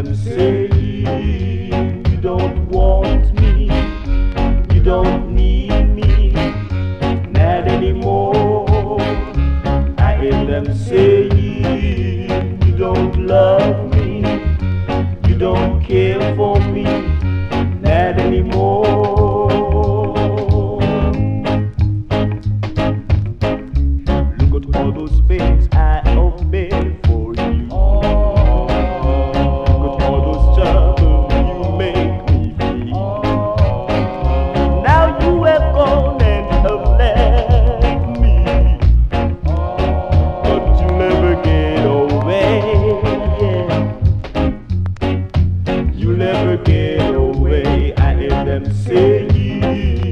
them saying you don't want me, you don't need me, not anymore. I hear them saying you don't love me, you don't care for me, not anymore. Look at all those things I have been for you. Look at all those troubles you make me feel. Now you have gone and have left me, but you never get away. You never get away. I hear them saying